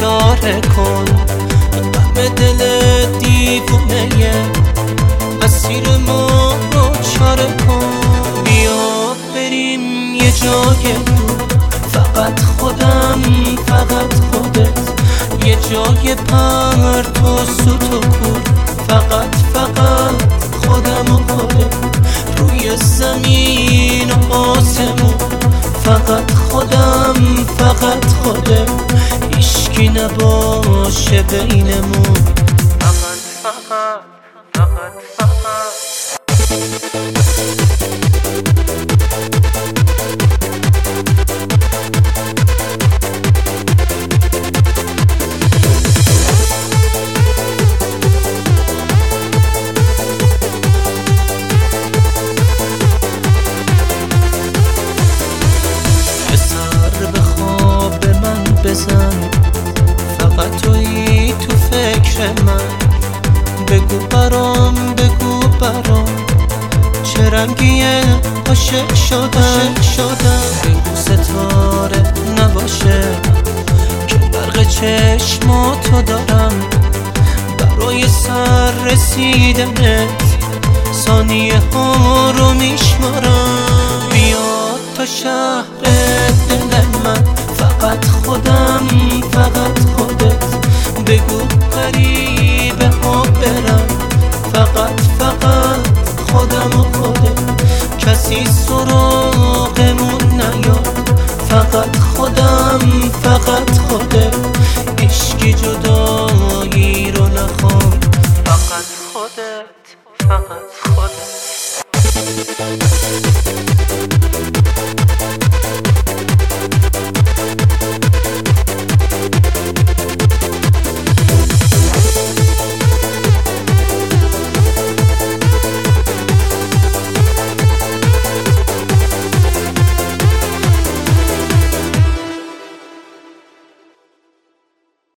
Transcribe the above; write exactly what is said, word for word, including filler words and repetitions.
اشاره کن، غم دل دیوونه اسیر ما رو چاره کن. بیا بریم یه جای دور، فقط خودم فقط خودت، یه جای پرت و سوت و کور، فقط فقط خودم و خودت، روی زمین و آسمون، فقط خودم فقط خودت، هیچکی نباشه بینمون، فقط فقط فقط فقط. بزن فقط تویی تو فکر من، بگو برام بگو برام چه رنگیه عاشق شدم شدم. بگو ستاره نباشه که برق چشماتو دارم، برای سر رسیدنت ثانیه ها رو میشمارم. بیا تا شهر دل من، فقط خودم فقط خودت، بگو قریبه ها برم، فقط فقط خودم و خودت، کسی سراغمون نیاد، فقط خودم فقط خودت، هیچکی جدایی رو نخواد، فقط خودت فقط